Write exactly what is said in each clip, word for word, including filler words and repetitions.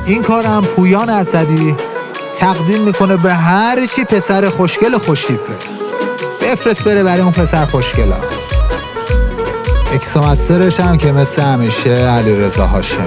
این کارم پویان اسدی تقدیم میکنه به هر چی پسر خوشگل خوشتیپه. بفرست بره برای اون پسر خوشگلا. اکسومسترش هم که مثل همیشه علیرضا هاشمی.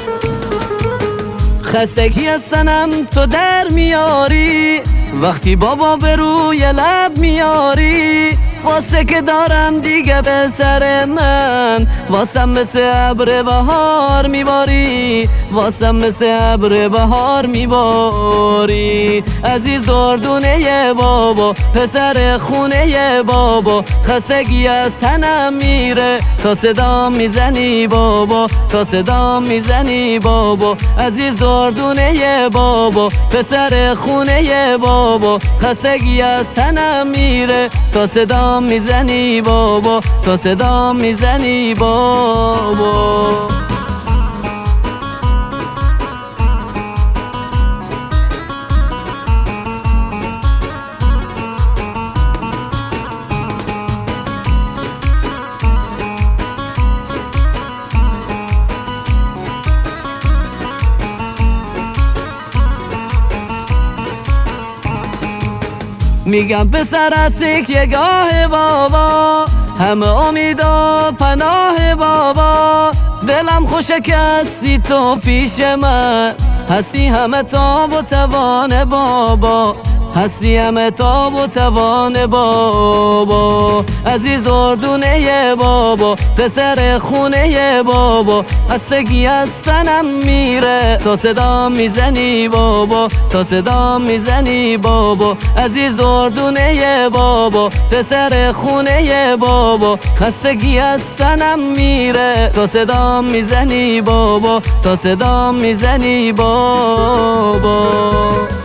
خستگی از سنم تو در میاری، وقتی بابا به روی لب میاری، واسه که دارم دیگه به سر من، واسم مثل ابر بهار میباری، واسم مثل ابر بهار میباری. عزیز دردونه بابا، پسر خونه بابا، خستگی از تنم میره تا صدام میزنی بابا، تا صدام میزنی بابا. عزیز دردونه بابا، پسر خونه بابا، خستگی از تنم میره تا صدام میزنی بابا، تا صدام میزنی بابا. میگم پسر از یگاه بابا، همه امید و پناه بابا. دلم خوشه که هستی تو پیش من، هستی همه تاب و توان بابا، هستی همه تاب و توان بابا. عزیز اردونه بابا، پسر خونه بابا، خستگی از تنم میره تا صدام میزنی بابا، تا صدام میزنی بابا. عزیز اردونه بابا، پسر خونه بابا، خستگی از تنم میره تا صدام میزنی بابا، تا صدام میزنی بابا.